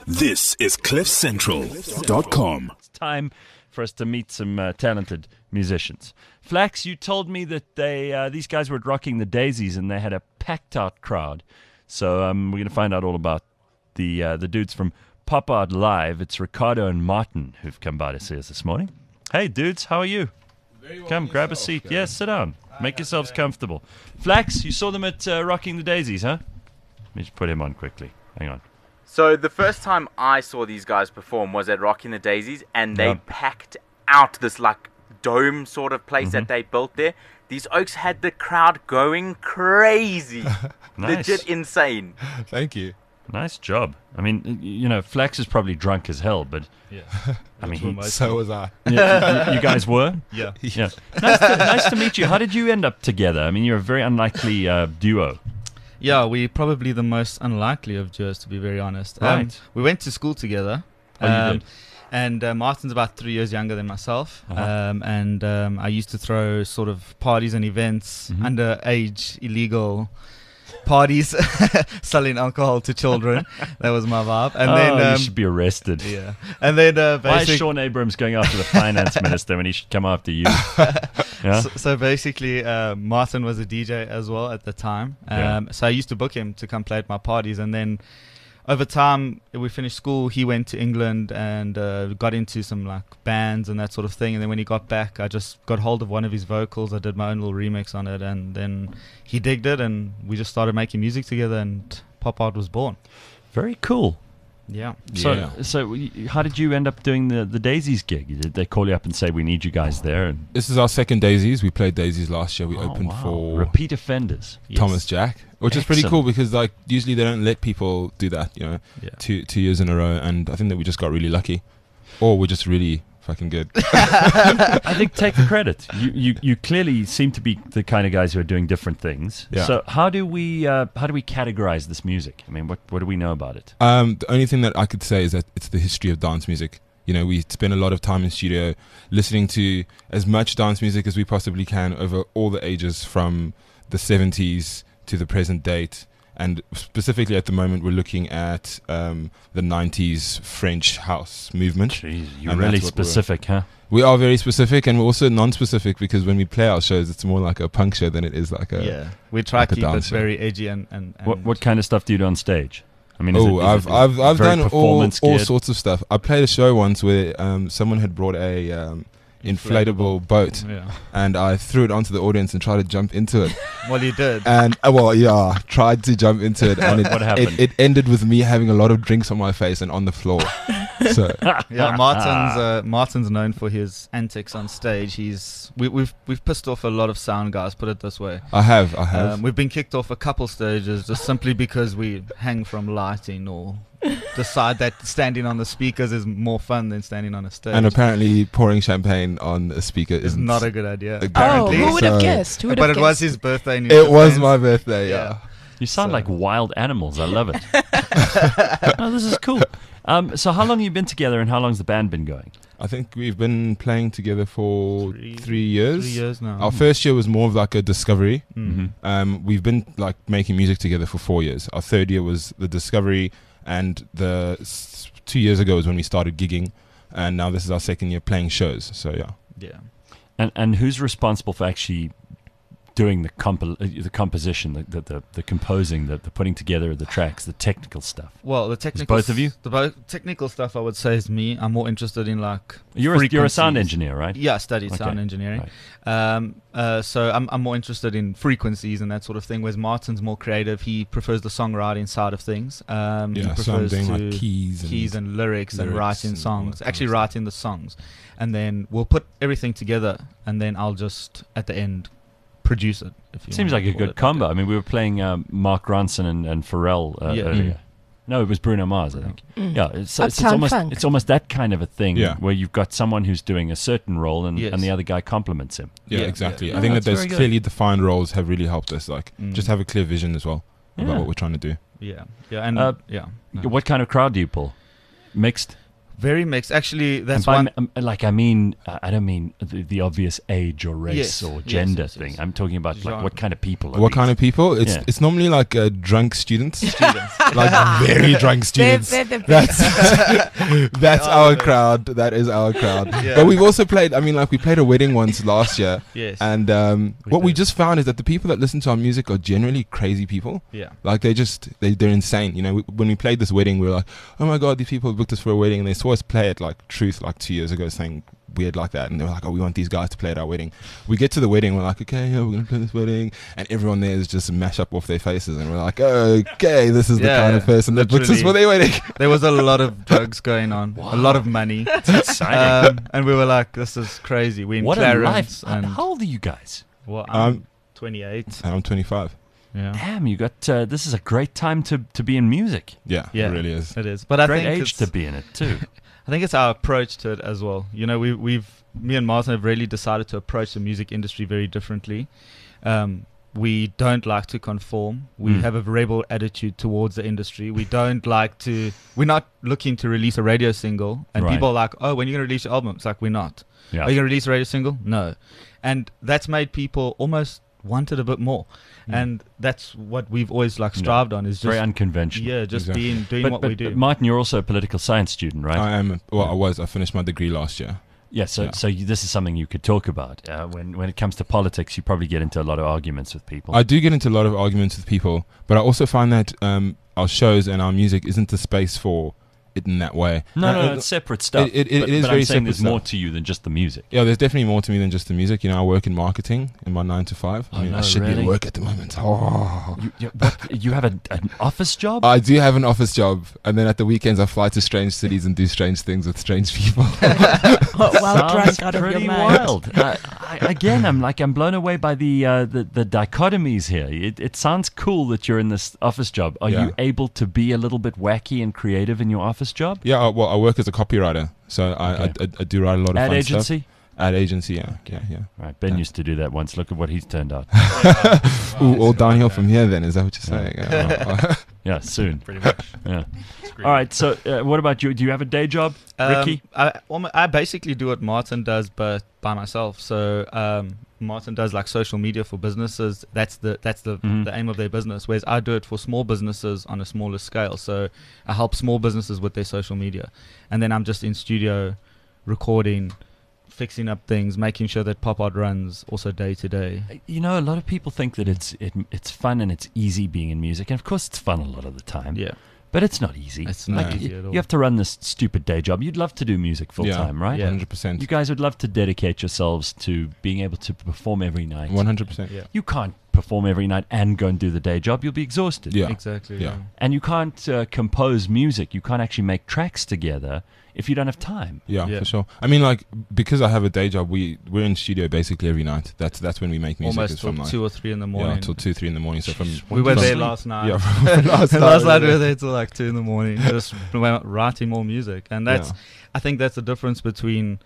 This is CliffCentral.com. It's time for us to meet some talented musicians. Flax, you told me that these guys were rocking the Daisies and they had a packed out crowd. So we're going to find out all about the dudes from Pop Art Live. It's Ricardo and Martin who've come by to see us this morning. Hey, dudes, how are you? Very well. Come, grab a seat. Yes, sit down. Make yourselves comfortable. Flax, you saw them at Rocking the Daisies, huh? Let me just put him on quickly. Hang on. So the first time I saw these guys perform was at Rocking the Daisies, and they packed out this like dome sort of place that they built there. These Oaks had the crowd going crazy. Nice. Legit insane. Thank you. Nice job. I mean, you know, Flax is probably drunk as hell, but I mean, So was I. you guys were? Yeah. Yeah. Nice to meet you. How did you end up together? I mean, you're a very unlikely duo. Yeah, we're probably the most unlikely of duos, to be very honest. Right. We went to school together. Oh, you did? And Martin's about 3 years younger than myself. I used to throw sort of parties and events, underage, illegal parties, selling alcohol to children. That was my vibe. And then you should be arrested. yeah. And then Why is Sean Abrams going after the finance minister when he should come after you? Yeah? So basically, Martin was a DJ as well at the time. So I used to book him to come play at my parties. And then over time, we finished school. He went to England and got into some like bands and that sort of thing. And then when he got back, I just got hold of one of his vocals. I did my own little remix on it. And then he digged it. And we just started making music together. And Pop Art was born. Very cool. Yeah. So how did you end up doing the Daisies gig? Did they call you up and say, we need you guys there? And This is our second Daisies. We played Daisies last year. We opened for repeat offenders. Thomas Jack, which is pretty Excellent. cool because like usually they don't let people do that, you know, Yeah. two years in a row. And I think that we just got really lucky, or we're just really fucking good. I think take the credit. You clearly seem to be the kind of guys who are doing different things. Yeah. So how do we categorize this music? I mean, what do we know about it? The only thing that I could say is that it's the history of dance music. You know, we spend a lot of time in studio listening to as much dance music as we possibly can over all the ages from the 70s to the present date. And specifically at the moment, we're looking at the 90s French house movement. Jeez, you're And really that's what specific, huh? We are very specific, and we're also non-specific because when we play our shows, it's more like a punk show than it is like a... Yeah. We try like a to keep it dance show. very edgy and What kind of stuff do you do on stage? I mean, is Oh, it I've very done all performance geared? sorts of stuff. I played a show once where someone had brought a inflatable boat, Yeah. and I threw it onto the audience and tried to jump into it. Well, you did. And tried to jump into it, and What happened? it ended with me having a lot of drinks on my face and on the floor. So Yeah, Martin's known for his antics on stage. We've pissed off a lot of sound guys. Put it this way. I have. We've been kicked off a couple stages just simply because we hang from lighting or decide that standing on the speakers is more fun than standing on a stage. And apparently pouring champagne on a speaker it's isn't not a good idea. Oh, Apparently, who would have so- guessed? Who would But have it was guessed? his birthday. And It was my birthday, yeah. You sound So- like wild animals. I love it. Oh, this is cool. So how long have you been together and how long's the band been going? I think we've been playing together for 3 years. 3 years now. Our first year was more of like a discovery. Mm. We've been like making music together for 4 years. Our third year was the discovery, and 2 years ago was when we started gigging, and now this is our second year playing shows. So yeah. Yeah. And who's responsible for actually doing the composition, the composing, the putting together of the tracks, the technical stuff? Well, the technical. both of you? The technical stuff, I would say, is me. I'm more interested in like. You're a sound frequencies. engineer, right? Yeah, I studied Okay. sound engineering. Right. So I'm more interested in frequencies and that sort of thing. Whereas Martin's more creative. He prefers the songwriting side of things. He So I'm prefers doing like to keys and lyrics and writing and all songs. that kind Actually, of stuff. writing the songs, and then we'll put everything together, and then I'll just at the end produce it. If you Seems wanna like a call good it combo. that. I mean, we were playing Mark Ronson and Pharrell Yeah. earlier. No, it was Bruno Mars, I think. Yeah, it's Uptown Funk. it's almost that kind of a thing Yeah. where you've got someone who's doing a certain role and Yes. the other guy complements him. Yeah, Yeah. exactly. Yeah. I think That's that those very good. clearly defined roles have really helped us. Like, Mm. just have a clear vision as well Yeah. about what we're trying to do. Yeah, and Uh, yeah. What kind of crowd do you pull? Mixed? Very mixed. Actually, And that's by one. I mean, I don't mean the obvious age or race Yes, or yes, gender yes, thing. yes. I'm talking about like Genre. what kind of people. Are What these? kind of people? It's Yeah. it's normally like drunk students, like very drunk students. They're the That's our crowd. That is our crowd. Yeah. But we've also played. I mean, like we played a wedding once last year, Yes. and what we did. just found is that the people that listen to our music are generally crazy people. Yeah. Like they're insane. You know, when we played this wedding, we were like, oh my god, these people booked us for a wedding, and they saw us play it like Truth like 2 years ago, saying weird like that, and they were like, oh, we want these guys to play at our wedding. We get to the wedding, we're like, okay, yeah, we're gonna play this wedding, and everyone there is just mash up off their faces, and we're like, okay, this is the Yeah, kind of person that books us literally. for their wedding. There was a lot of drugs going on, a lot of money, Exciting. and we were like, "This is crazy." We in What a Clarence, life! and How old are you guys? well, I'm Um, 28. And I'm 25. Yeah, Damn, you got. This is a great time to be in music. Yeah, Yeah. it really is. it is. But I Great think age it's, to be in it too. I think it's our approach to it as well. You know, me and Martin have really decided to approach the music industry very differently. We don't like to conform. We Mm. have a rebel attitude towards the industry. We don't like to. We're not looking to release a radio single, and Right. people are like, "Oh, when are you gonna release your album?" It's like we're not. Yeah. Are you gonna release a radio single? No, and that's made people almost want it a bit more, and that's what we've always like Yeah. strived on. Is Very just unconventional. yeah, just Exactly. doing what we do. But Martin, you're also a political science student, right? I am. Well, I was. I finished my degree last year. Yeah, so Yeah. so this is something you could talk about. When it comes to politics, you probably get into a lot of arguments with people. I do get into a lot of arguments with people, but I also find that our shows and our music isn't the space for it in that way. no, it's separate stuff. it but, is but very I'm saying there's separate more stuff. to you than just the music. Yeah, there's definitely more to me than just the music. You know, I work in marketing in my 9 to 5. Oh, I mean, no, I should be really? at work at the moment. Oh. You have an office job? I do have an office job, and then at the weekends I fly to strange cities and do strange things with strange people. well drunk Sounds out of your pretty mind. wild. I'm blown away by the dichotomies here. It sounds cool that you're in this office job. Are Yeah. you able to be a little bit wacky and creative in your office job? Yeah, well, I work as a copywriter, so I do write a lot of Ad fun agency? stuff. Ad agency, yeah. Right, Ben Yeah. used to do that once. Look at what he's turned out. Ooh, all downhill from here. Then is that what you're saying? Yeah, soon. Pretty much. Yeah. All right. So, what about you? Do you have a day job, Ricky? I basically do what Martin does, but by myself. So Martin does like social media for businesses. That's the Mhm. the aim of their business. Whereas I do it for small businesses on a smaller scale. So I help small businesses with their social media, and then I'm just in studio, recording, fixing up things, making sure that pop art runs also day to day. You know, a lot of people think that it's fun and it's easy being in music, and of course, it's fun a lot of the time. Yeah, But it's not easy. it's not No. easy at all. You have to run this stupid day job. You'd love to do music full time, right? Yeah. 100%. You guys would love to dedicate yourselves to being able to perform every night. 100%. Yeah, You can't perform every night and go and do the day job. You'll be exhausted. Yeah. exactly. Yeah. And you can't compose music. You can't actually make tracks together if you don't have time. Yeah, Yeah. for sure. I mean, like, because I have a day job, we're in studio basically every night. That's when we make music. Almost is till from like 2 or 3 in the morning. yeah, till 2, 3 in the morning. So from We were from- there last night. Yeah, from last Last night we yeah. were there till like 2 in the morning, just writing more music. And that's, Yeah. I think that's the difference between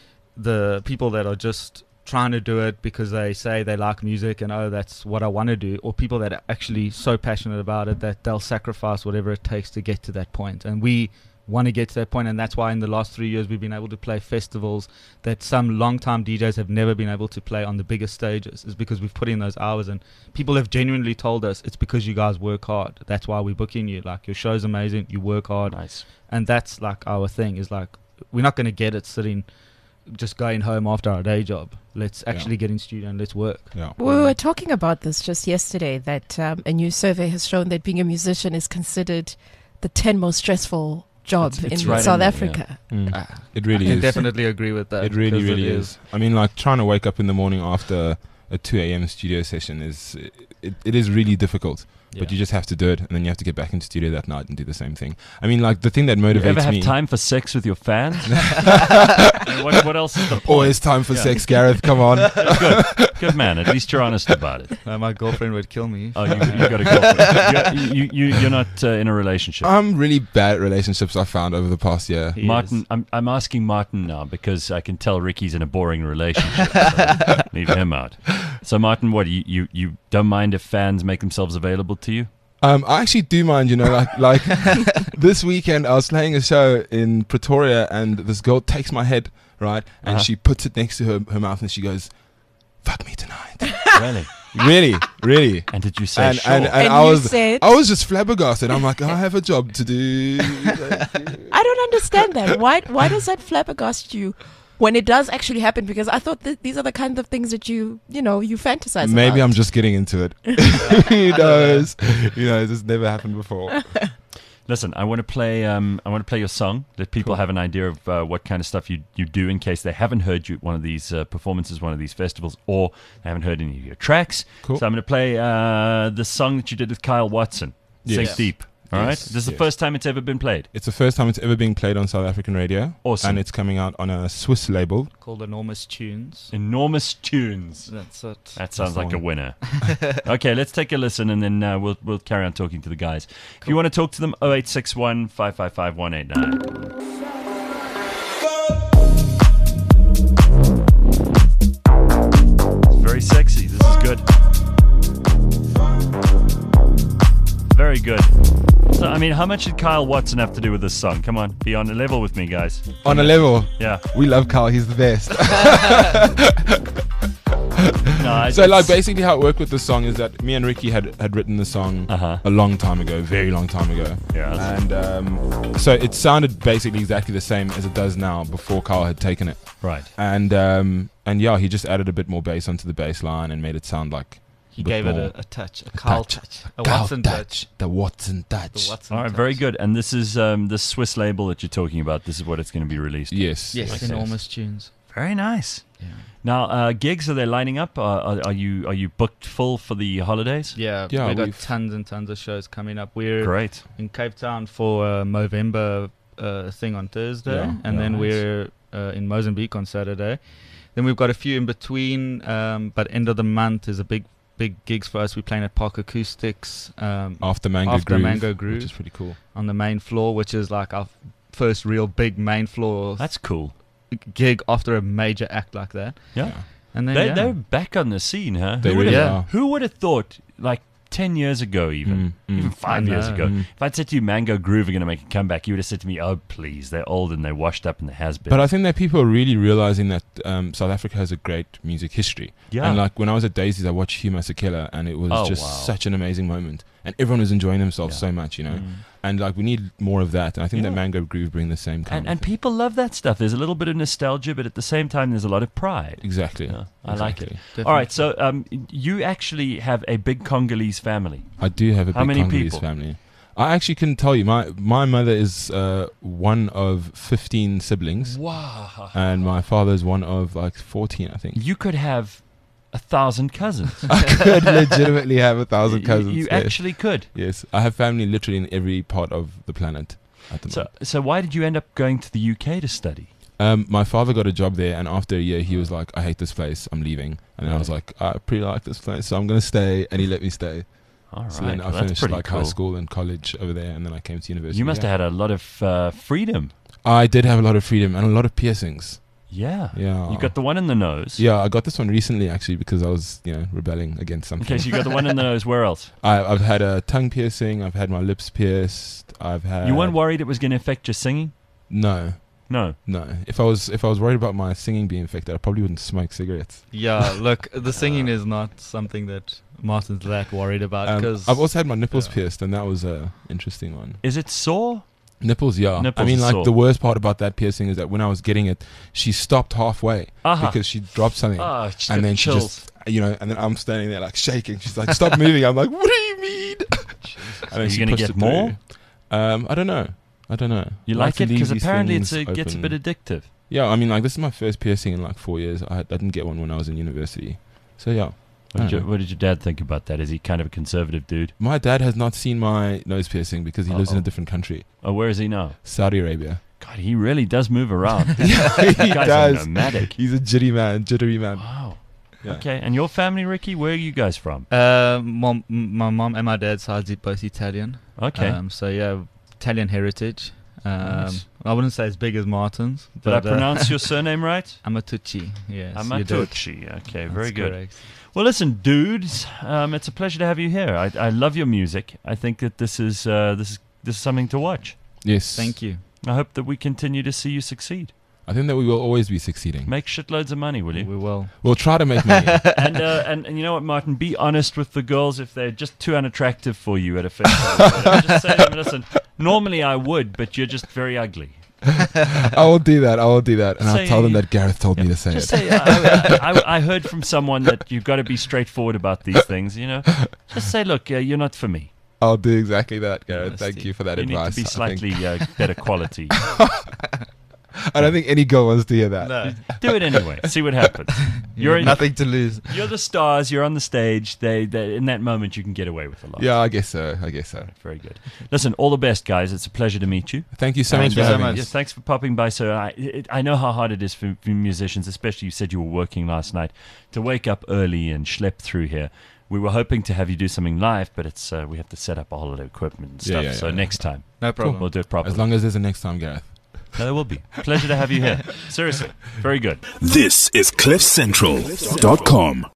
the people that are just trying to do it because they say they like music and oh that's what I want to do, or people that are actually so passionate about it that they'll sacrifice whatever it takes to get to that point. And we want to get to that point, and that's why in the last 3 years we've been able to play festivals that some long-time DJs have never been able to play on the biggest stages, is because we've put in those hours, and people have genuinely told us it's because you guys work hard. That's why we're booking you. Like, your show's amazing, you work hard. Nice. And that's like our thing, is like, we're not going to get it sitting just going home after our day job. Let's actually get in studio and let's work. Yeah. We were talking about this just yesterday, that a new survey has shown that being a musician is considered the 10 most stressful job It's in right in South there, Africa. It really I can is. definitely agree with that. It really, because really it is. I mean, like, trying to wake up in the morning after a 2 a.m. studio session it is really difficult. But Yeah. you just have to do it, and then you have to get back into studio that night and do the same thing. I mean, like, the thing that You motivates ever have me. time for sex with your fans? what else is the point? Always time for sex, Gareth. Come on. Good man. At least you're honest about it. My girlfriend would kill me. Oh, you got a girlfriend. You're not in a relationship. I'm really bad at relationships. I found over the past year. He Martin, is. I'm asking Martin now because I can tell Ricky's in a boring relationship. So leave him out. So Martin, what you don't mind if fans make themselves available to you? I actually do mind, like this weekend I was playing a show in Pretoria and this girl takes my head, right, and she puts it next to her mouth and she goes, "Fuck me tonight." Really? really. And did you say And, sure? and, and And I you was said- I was just flabbergasted. I'm like, I have a job to do. I don't understand that. Why does that flabbergast you when it does actually happen? Because I thought that these are the kind of things that you fantasize about. Maybe I'm just getting into it. Who knows? This never happened before. Listen, I want to play your song. Let people have an idea of what kind of stuff you do in case they haven't heard you at one of these performances, one of these festivals, or they haven't heard any of your tracks. Cool. So I'm going to play the song that you did with Kyle Watson, Yes. Sink Deep. All right? Yes, This is the yes. first time it's ever been played. It's the first time it's ever been played on South African radio. Awesome. And it's coming out on a Swiss label. Called Enormous Tunes. Enormous Tunes. That's it. That sounds That's like the a one. winner. Okay, let's take a listen and then we'll carry on talking to the guys. If you want to talk to them, 0861 555 189. It's very sexy. This is good. Very good. So, I mean, how much did Kyle Watson have to do with this song? Come on, be on a level with me, guys. On a level. Yeah. We love Carl. He's the best. No, So like basically how it worked with the song is that me and Ricky had written the song Uh-huh. a long time ago, very long time ago. Yeah. And so it sounded basically exactly the same as it does now before Carl had taken it. Right. And yeah, he just added a bit more bass onto the bass line and made it sound like He bit gave it more a touch, a Carl touch, a Carl Watson touch. the Watson The touch. Watson All right, touch. very good. And this is the Swiss label that you're talking about. This is what it's going to be released. Yes. Yes, Enormous Tunes. Very nice. Yeah. Now, gigs, are they lining up? Are you booked full for the holidays? Yeah, Yeah, we got we've- tons and tons of shows coming up. We're Great. in Cape Town for a Movember thing on Thursday, Yeah, and yeah, then nice. we're in Mozambique on Saturday. Then we've got a few in between, but end of the month is a big gigs for us. We're playing at Park Acoustics After Mango After Groove, Mango Groove. which is pretty cool. on the main floor, which is like our first real big main floor That's cool. gig after a major act like that. Yeah. And then They're back on the scene, huh? They Who would really have- are. Who would have thought, like 10 years ago even, even 5 I years know. ago, Mm. if I'd said to you Mango Groove are going to make a comeback, you would have said to me, oh, please, they're old and they're washed up and they has been. But I think that people are really realizing that South Africa has a great music history. Yeah. And like when I was at Daisies, I watched Hugh Masekela, and it was Oh, just wow. such an amazing moment. And everyone was enjoying themselves Yeah. so much, And like we need more of that. And I think Yeah. that Mango Groove bring the same kind and of thing. people love that stuff. There's a little bit of nostalgia, but at the same time, there's a lot of pride. Exactly. Yeah, I like it. Exactly. All right, so you actually have a big Congolese family. I do have a How big many Congolese people? family. I actually couldn't tell you. My mother is one of 15 siblings, Wow. and my father is one of like 14, I think. You could have 1,000 cousins. I could legitimately have 1,000 cousins. You yes. actually could. Yes, I have family literally in every part of the planet at the So, moment. so why did you end up going to the UK to study? My father got a job there, and after a year, he was like, "I hate this place. I'm leaving." And then I was like, "I pretty like this place, so I'm gonna stay." And he let me stay. All right, So then I well, that's finished pretty like cool. high school and college over there, and then I came to university. You must yeah. have had a lot of freedom. I did have a lot of freedom and a lot of piercings. Yeah. Yeah. You got the one in the nose. Yeah, I got this one recently actually because I was, rebelling against something. Okay, so you got the one in the nose. Where else? I've had a tongue piercing. I've had my lips pierced. I've had. You weren't worried it was going to affect your singing? No, No. no. If I was worried about my singing being infected, I probably wouldn't smoke cigarettes. Yeah, look, the singing is not something that Martin's that worried about because I've also had my nipples yeah. pierced, and that was a interesting one. Is it sore? Nipples, yeah. Nipples I mean, is like sore. the worst part about that piercing is that when I was getting it, she stopped halfway Aha. because she dropped something, Ah, just and got then chills. she just, and then I'm standing there like shaking. She's like, "Stop moving!" I'm like, "What do you mean?" And Are then you she gonna pushed get it more? through. I don't know. You I like to it? leave Because these apparently things it gets a bit open. addictive. Yeah, I mean, like this is my first piercing in like 4 years. I didn't get one when I was in university. So yeah. What did your dad think about that? Is he kind of a conservative dude? My dad has not seen my nose piercing because he lives in a different country, Oh, where is he now? Saudi Arabia. God, he really does move around. He Guy's does. a nomadic. He's a jittery man. Wow. Yeah. Okay, and your family, Ricky, where are you guys from? my mom and my dad's sides are both Italian. Okay. So yeah, Italian heritage. Nice. I wouldn't say as big as Martin's. Did I but, pronounce your surname right? Amatucci, yes. you did. Amatucci. Okay, very That's good. correct. Well, listen, dudes, it's a pleasure to have you here. I love your music. I think that this is something to watch. Yes. Thank you. I hope that we continue to see you succeed. I think that we will always be succeeding. Make shitloads of money, will you? We will. We'll try to make money. And you know what, Martin? Be honest with the girls if they're just too unattractive for you at a festival. Just say to them, listen, normally I would, but you're just very ugly. I will do that. And I'll Say- tell them that Gareth told me to say Just it. say, I heard from someone that you've got to be straightforward about these things, you know? Just say, look, you're not for me. I'll do exactly that, Gareth. Honesty. Thank you for that You need advice. to be slightly better quality. I don't think any girl wants to hear that. No, Do it anyway. See what happens. you have nothing to lose. You're the stars. You're on the stage. They in that moment you can get away with a lot. Yeah, I guess so. Very good. Listen, all the best, guys. It's a pleasure to meet you. Thank you so Thank much you for so having much. me. Yeah, thanks for popping by. So I know how hard it is for musicians, especially you said you were working last night, to wake up early and schlep through here. We were hoping to have you do something live, but it's we have to set up a whole lot of equipment and stuff. So next time No problem. we'll do it properly. As long as there's a next time, Gareth. No, there will be. Pleasure to have you here. Seriously. Very good. This is CliffCentral.com.